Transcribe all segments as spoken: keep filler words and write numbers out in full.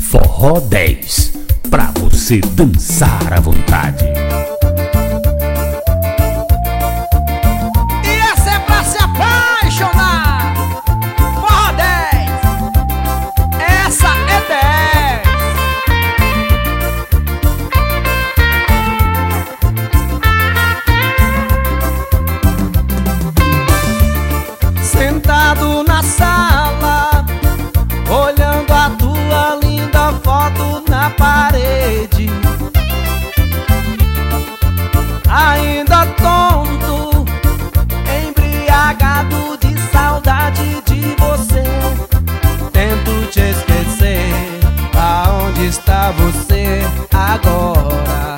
Forró dez, pra você dançar à vontade. E essa é pra se apaixonar. Forró dez, essa é dez. Sentado na sala, olhando a tua linda foto na parede, ainda tonto, embriagado de saudade de você. Tento te esquecer, aonde está você agora?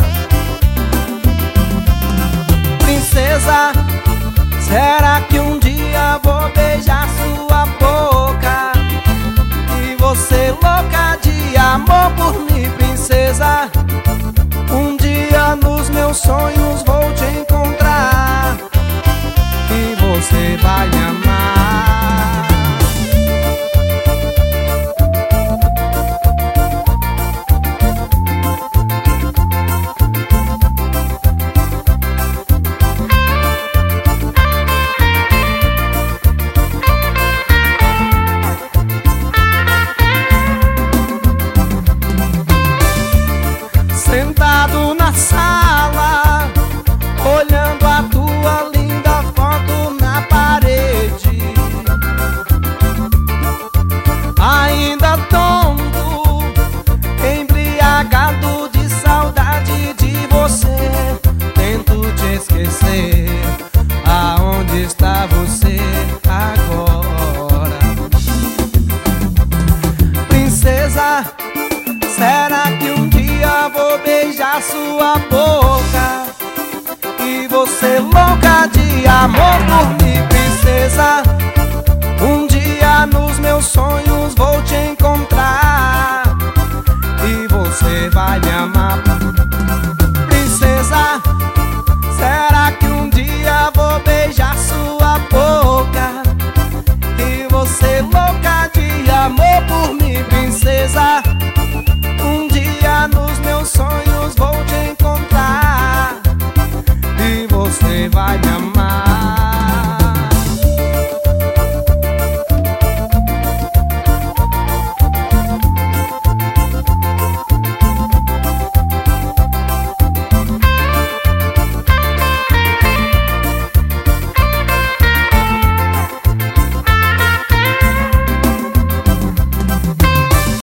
Princesa, será que um dia vou beijar sua boca? E você louca de amor por mim, princesa. Um dia nos meus sonhos vou te encontrar e você vai me amar. Sentado na sala, olhando a tua linda foto na parede, ainda tonto, embriagado de saudade de você. Tento te esquecer, aonde está você agora? Princesa, será que um dia vou beijar sua boca? E você louca de amor por mim, princesa. Um dia nos meus sonhos vou te encontrar